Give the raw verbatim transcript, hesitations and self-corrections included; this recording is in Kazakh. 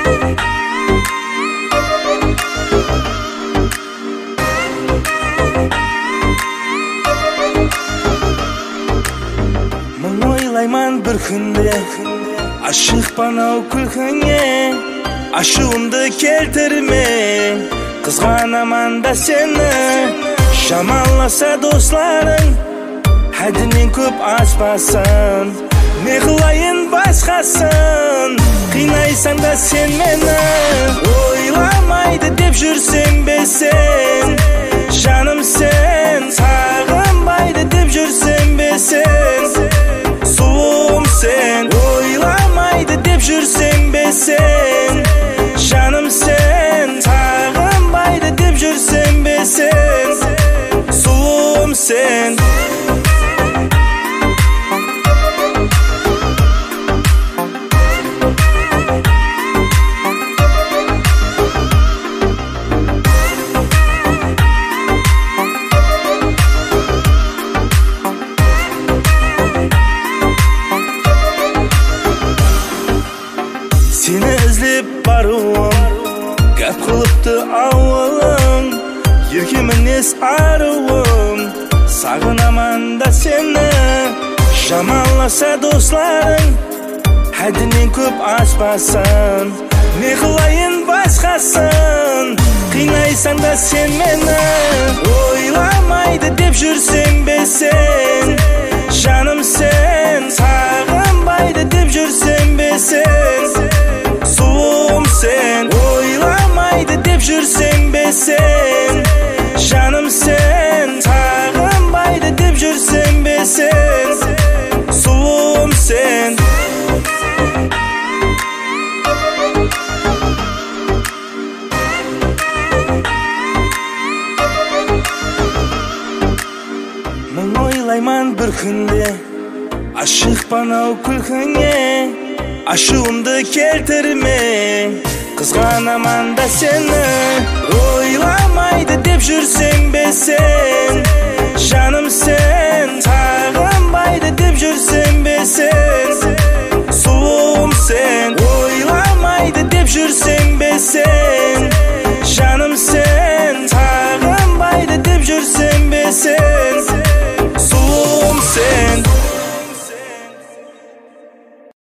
Ойлайман бір күнде ашық банау күлкіңе, ашуымды келтірме, қызғанаман да сені. Жаманласа достарың, хәдінен көп аспасын, не қылайын басқасын, қинайсаң да сен мені. Ойламайды деп жүрсең бе сен, жаным сен, сағынбайды деп жүрсең бе сен, сұлуым сен. Ойламайды деп жүрсең бе сен, жаным сен, сағынбайды деп жүрсең бе сен, сұлуым сен. Seni izlep baruım, gap qılıptı avılım, еркемінес аруым, сағынаман да сені. Жаманласа достарың, хәдінен көп аспасын, не қылайын басқасын, қинайсаң да сен мені. Ойламайды деп жүрсең бе сен, жаным сен, сағынбайды деп жүрсең бе сен, сұлуым сен. Ойламайды деп жүрсең бе сен, жаным сен, сағынбайды деп жүрсең бе сен, сұлуым сен. Мың ойлайман бір күнде ашық банау күлкіңе, ашуымды келтірме, қызғанаман да сені. Ойламайды деп жүрсең бе сен, жаным сен, сағынбайды деп жүрсең бе сен, сұлуым сен. Ойламайды деп жүрсең бе сен,